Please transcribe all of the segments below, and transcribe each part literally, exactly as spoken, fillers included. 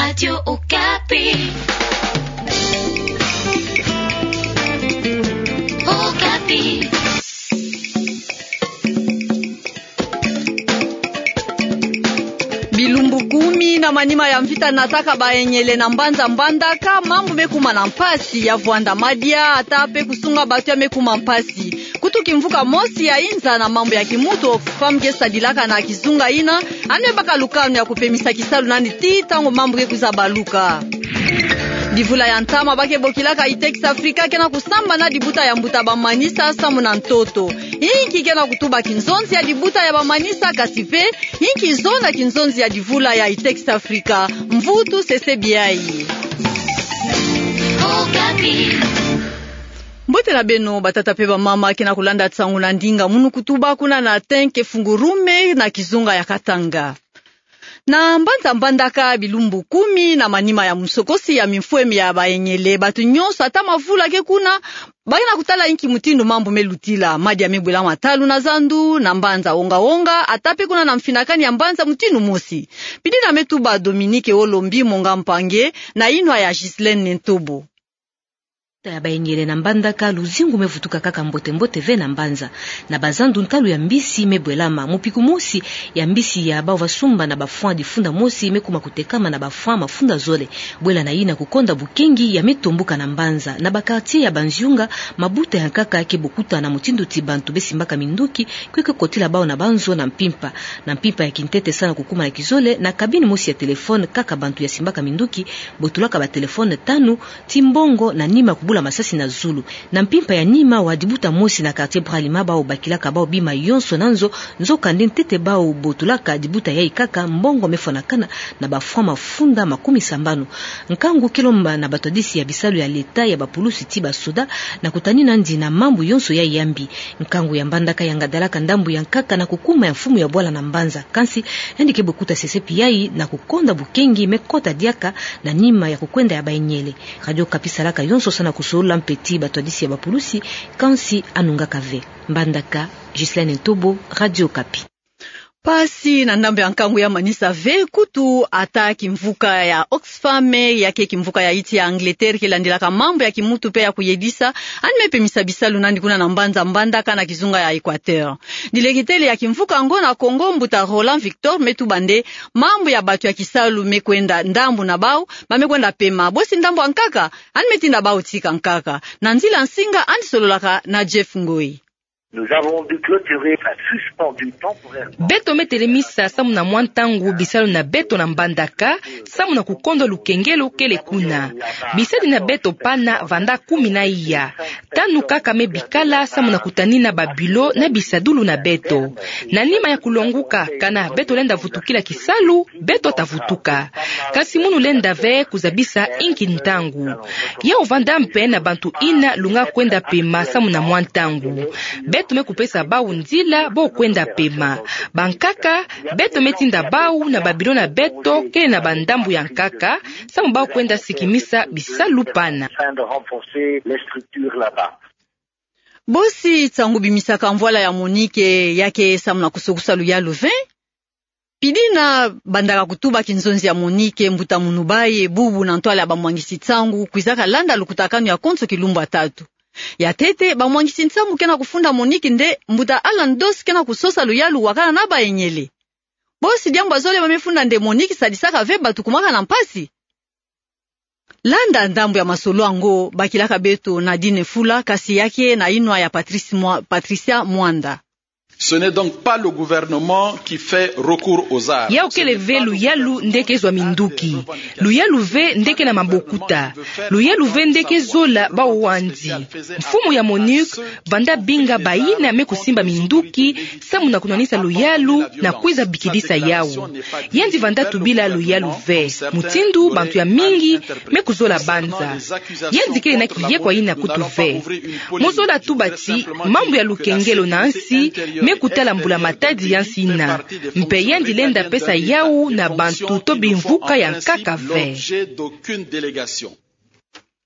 Radio Okapi. Okapi. Bilumbu kumi na manima ya mvita nataka baenyele na mbanza mbandaka mambo mekuma na mpasi ya vuanda madia atape kusunga batu ya mekuma mpasi kutu kimvuka mosi ya inza na mambo ya kimuto famge sadilaka na kizunga ina ane baka lukano ya kupemisa kisalu nani ti tango mambo ke kuzabaluka divula ya ntama bake bokilaka Itex Afrika kena kusamba na dibuta ya mbuta bamanisa samu na ntoto inki kena kutuba kinzonzi ya dibuta ya bamanisa kasipe inki zona kinzonzi ya divula ya Itex Afrika mvutu sese biai Okapi. Mbote na beno batata pe ba mama kena kulanda tsangu na ndinga munu kutuba kuna na tenke fungurume na kizunga ya Katanga na mbanza mbandaka bilumbu kumi na manima ya msokosi ya mifwemi ya baenyele batu nyonso ata mavula ke kuna bagina kutala inki mutindo mambo melutila madi ya mebwela matalu na zandu na mbanza onga onga atape kuna na mfinakani ya mbanza mutinu mosi pidina metuba Dominique Olombi monga mpange na inwa ya Gislaine Ntobo ya baenyele na mbandaka luzingu mevutuka kaka mbote mbote ve na mbanza na bazandu ntalu ya mbisi mebwelama mupiku mosi ya mbisi ya bao vasumba na bafua difunda mosi mekuma kutekama na bafua mafunda zole bwela na ina kukonda bukengi ya metombuka na mbanza na bakartie ya banziunga mabuta ya kaka yake bokuta na mutindo tibantu besimbaka minduki kweke kotila bao na banzo na mpimpa na mpimpa ya kintete sana kukuma na kizole na kabini mosi ya telefone kaka bantu ya simbaka minduki botulaka ba telefone tanu timbongo na nima kubula masasi na zulu na mpimpa ya nima wadibuta mosi na quartier Bralima bao bakilaka bao bima yonso nanzo nzoka ndentete bao botulaka dibuta ya ikaka mbongo mefonakana na bafwa mafunda makumi sambano nkangu kilomba na batodisi ya bisalu ya leta ya bapulusi tiba soda na kutani nandi na mambu yonso ya yambi nkangu ya mbandaka ya ngadalaka ndambu ya nkaka na kukuma ya mfumu ya bwala na mbanza kansi ndike bokuta sesepi yai na kukonda bukengi mekota diaka na nima ya kukwenda ya baenyele Radio Kapisalaka yonso sana kusola mpeti batodisi ya bapulusi kansi anunga kave mbandaka Gislaine Ntobo Radio Kapi. Pasi na ndambe ya nkangu ya manisa ve kutu ata kimvuka ya Oxfam yake kimvuka ya iti ya Angleterre kilandilaka mambo ya kimutu pe ya kuyedisa animepe misabisalu nandi kuna na mbanza mbandaka na kizunga ya Equateur. Dilegitele ya kimvuka ngo na Kongo mbuta Roland Victor metu bande mambo ya batu ya kisalu mekwenda ndambu na bao mamekwenda pema bosi ndambu ankaka animetinda bao tika nkaka na nzila nsinga andisololaka na Jeff Ngoi. Nous avons dû clôturer, enfin, suspendu temporairement. Beto metelemisa samu na mwantangu bisalu na beto na mbandaka samu na kukondo lukengelo kele kuna bisadi na beto pana vanda kumi na iya tanu kaka mebikala samu na kutanina babilo na bisadulu na beto na nima ya kulonguka kana beto lenda vutukila kisalu beto tavutuka kasi munu lenda ve kuzabisa inki ntangu ya uvanda mpe na bantu ina lunga kwenda pema samu na mwantangu beto mekupesa bau nzila bo kwenda pema bankaka beto metinda bau na babilo na beto kele na bandambu ya nkaka samu bau kwenda sikimisa bisalu pana bosi tsangu bimisaka mvwala ya Monique yake samu na kusokusa luya luvin pidina bandaka kutuba kinzonzi ya Monique mbuta munubaye bubu na ntwala ya bamwangisi tsangu kuizaka landa lukutakanu ya konso kilumba tatu ya tete bamwangisi tsangu kena kufunda Monique nde mbuta Alan Dos kena kusosa luyalu wakana na baenyele bosi diambo azole bamefunda nde Monique sadisaka ve batu kumaka na mpasi landa ndambu ya masolo ango bakilaka beto na Dine Fula kasi yake na inwa ya Patrice Mwa, Patricia Mwanda. Ce n'est donc pas le gouvernement qui fait recours aux armes. Ya okele ve luyalu ndeke zwa minduki. Luyalu ve ndeke na mabokuta. Luyalu ve ndeke zola ba uwanzi. Mfumu ya Monique vanda binga baina me kusimba minduki samu na kunanisa luyalu na kuiza bikidisa yao. Yendi vanda tubila luyalu ve. Mutindu bantu ya mingi me kuzola banza. Yendi kile na kiye kwa ina kutu ve. Mozola tubati mambo ya lukengelo na ansi me kutala mbula matadi yansina mpe yendi lenda pesa yau na bantu to bimvuka ya nkaka ve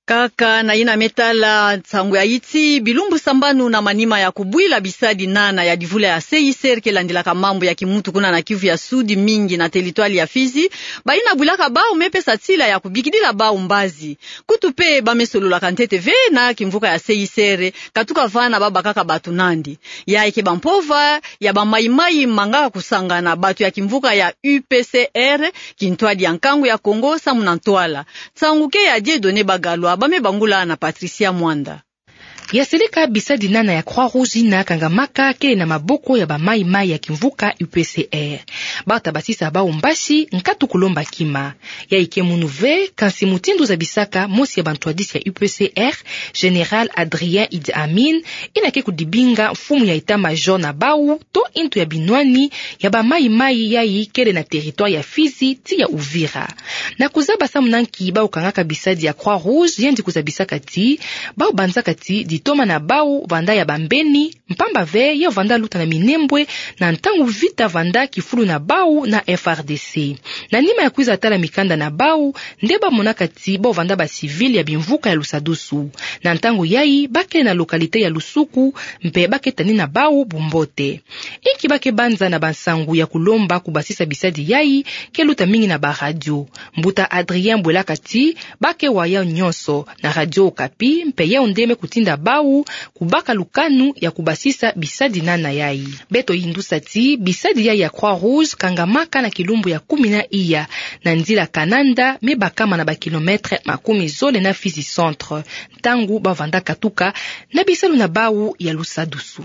Kaka na ina metala tsangu ya iti bilumbu sambanu na manima ya kubwila bisadi nana ya divula ya seiser kelandilaka mambo ya kimutu kuna na Kivu ya Sudi mingi na teritwali ya Fizi baina bulaka bao mepesa tila ya kubikidila bao mbazi kutupe bamesolola kantete ve na kimvuka ya seiser katuka vana baba kaka batu nandi ya ike bampova ya bamaimai manga kusangana batu ya kimvuka ya U P C R kintwadi ya nkangu ya Kongo samunantwala tsangu ke ya Dieudonné Bagalwa bame bangula na Patricia Mwanda. Yaseleka bisadi nana ya Croix Rouge na kangamaka kele na maboko ya bamai mai ya kimvuka U P C R. Bata basisa bao mbashi nkatu kulomba kima. Ya ike munuve kansi mutindu za bisaka mosi ya bantuadisi ya U P C R, General Adrien Idi Amin, inake kudibinga fumu ya ita major na bao to intu ya binwani ya bamai mai ya ikele na territoire ya Fizi ti ya Uvira. Na kuzaba samunanki bao kangaka bisadi ya Croix Rouge yendi kuzabisaka ti, bao banzaka ti di toma na bau vanda ya bambeni mpamba ve ya vanda luta na minembwe na ntangu vita vanda kifulu na bau na F R D C na nima ya kuiza tala mikanda na bau ndeba monaka ti bo vanda ba civil ya bimvuka ya Lusadusu na ntangu yai bake na lokalite ya Lusuku mpe bake tani na bau Bumbote iki bake banza na bansangu ya kulomba kubasisa bisadi yai ke luta mingi na ba radio mbuta Adrien Bwelaka ti bake waya nyonso na Radio Okapi mpe ya ondeme kutinda bau kubaka lukanu ya kubasisa bisadi nana yai. Beto hindusa ti bisadi yai ya Croix Rouge kangamaka na kilumbu ya kumi na iya na nzila Kananda mebakama na bakilometre makumi zole na Fizi Centre tangu bavanda katuka na bisalu na bau ya Lusadusu.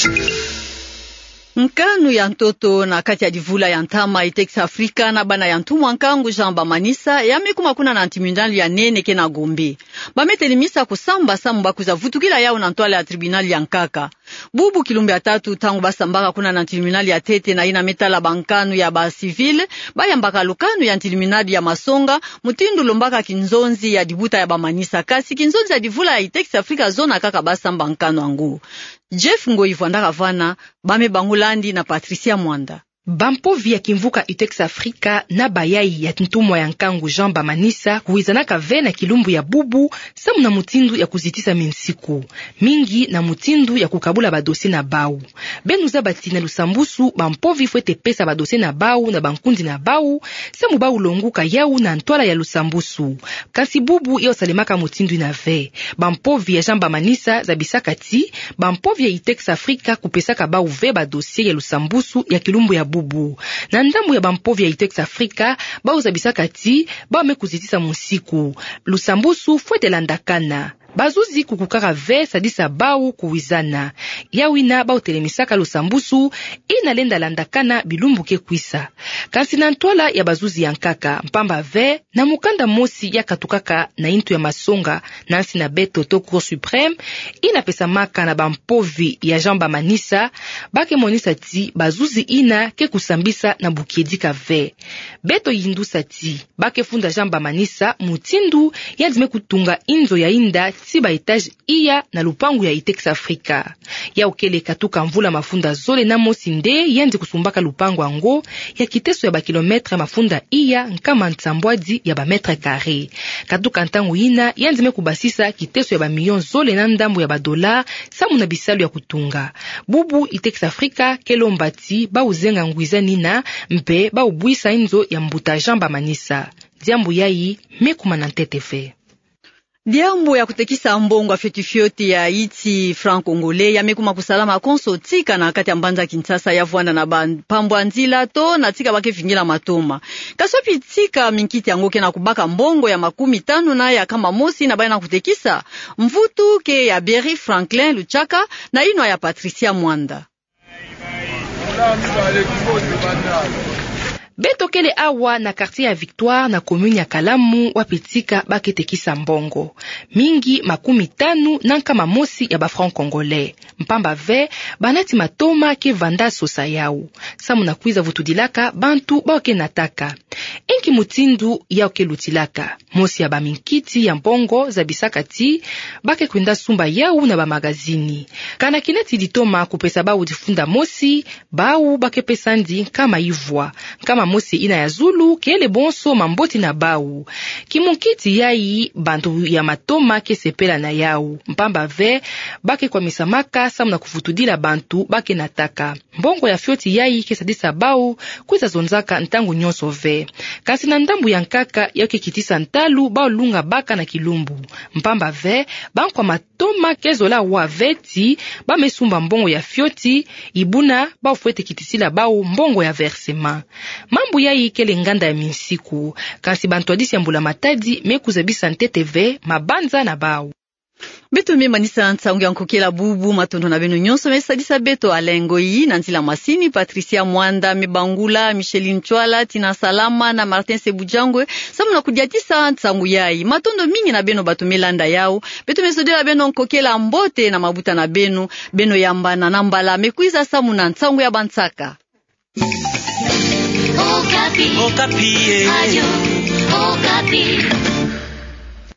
Nkanu ya ntoto na kati ya divula ya ntama Itex Afrika na bana ya ntumwa nkangu Jean Bamanisa ya mekuma kuna na antimindali ya nene ke na Gombe. Bametelimisa kusamba samba kuza vutukila yao na ntwale ya tribunali ya Nkaka. Bubu kilumbi ya tatu tangu basambaka kuna na tribunali ya Tete na ina metala bankanu ya ba civile, baya mbaka lukanu ya tribunali ya Masonga, mutindu lombaka kinzonzi ya dibuta ya Bamanisa kasi kinzonzi ya divula ya Itex Afrika zona kaka basamba nkanu angu. Jeff Ngoivwanda Vana, bame bangulandi na Patricia Mwanda. Bampovi ya kimvuka Itex Afrika na bayai ya ntumwa ya nkangu Jean Bamanisa kuwizanaka ve na kilumbu ya bubu samu na mutindu ya kuzitisa minsiku mingi na mutindu ya kukabula badosi na bau benuza bati na Lusambusu bampovi fwete pesa badosi na bau na bankundi na bau samu bau longuka yau na ntwala ya Lusambusu kasi bubu ya salimaka mutindu na ve bampovi ya Jean Bamanisa za bisaka ti bampovi ya Itex Afrika kupesaka bau ve badosi ya Lusambusu ya kilumbu ya bubu na ndambu ya bampovi ya Itex Afrika bauza bisaka ti ba mekuzitisa musiku Lusambusu fwete landakana bazuzi kukukaka ve sadisa bau kuwizana yawina bau telemisaka Lusambusu ina lenda landakana bilumbuke kwisa kasi na ntwala ya bazuzi ya Nkaka mpamba ve na mukanda mosi ya katukaka na intu ya Masonga nansi na Beto to Cour Supreme ina pesa maka na bampovi ya Jean Bamanisa bake monisa ti bazuzi ina ke kusambisa na bukiedika ve Beto yindusa ti bake funda Jean Bamanisa mutindu yandime kutunga inzo ya inda tiba etage iya na lupangu ya Itex Afrika ya ukele katuka mvula mafunda zole na mosinde yandi kusumbaka lupangu ango ya kiteso ya bakilometre mafunda iya nkama nsambwazi ya ba metre carré katuka ntangu ina yandi me kubasisa kiteso ya ba million zole na ndambu ya ba dola samu na bisalu ya kutunga bubu Itex Afrika kelombati ba uzenga ngwiza nina mpe ba ubuisa inzo ya mbuta Jean Bamanisa diambu yai mekuma na ntetefe. Diambo ya kutekisa mbongo afyotifyoti ya iti franc-congolais ya mekuma kusalama konso tika na kati ya mbanza Kinshasa ya vuanda na pambwa nzila to na tika bake vingila matoma. Kasopi tika minkiti yango ke na kubaka mbongo ya makumi tano na ya kama mosi na baya na kutekisa mvutu ke ya Berry Franklin Luchaka na ino ya Patricia Mwanda. Beto kele awa na quartier ya Victoire na commune ya Kalamu wapitika baketekisa mbongo mingi makumi tanu na nkama mosi ya ba franc congolais mpamba ve banati matoma ke vanda sosa yau samu na kuiza vutudilaka bantu baoke nataka enki mutindu ya oke lutilaka mosi ya baminkiti ya mbongo za bisaka ti bake kwenda sumba yau na ba magazini kana kineti ditoma kupesa bau difunda mosi bau bake pesandi kama ivwa kama mapema mosi ina ya Zulu kele bonso mamboti na bau. Kimukiti yai bantu ya matoma kesepela na yau. Mpamba ve bake kwa misamaka samuna kufutudila bantu bake nataka. Mbongo ya fioti yai kesadisa bau kweza zonzaka ntangu nyonso ve. Kasi na ndambu ya nkaka yake kitisa ntalu bao lunga baka na kilumbu. Mpamba ve bankwa matoma kezola wa veti ba mesumba mbongo ya fioti ibuna bao fuete kitisila bao mbongo ya versema. Mambu yai kele nganda ya minsiku. Kasi bantu adisi ya mbula matadi mekuzabisa ntete ve mabanza na bao. Beto mie manisa ntangu ya nkokela bubu matondo na beno nyonso mesadisa beto alengo yi na nzila masini Patricia Mwanda Mebangula Micheline Chwala Tina Salama na Martin Sebujangwe samu na kudiatisa ntangu yai matondo mingi na beno bato melanda yao beto mesodela beno nkokela mbote na mabuta na beno beno yamba na nambala mekuiza samu na ntangu ya bantsaka. Okapi. Okapi. Ayo. Okapi.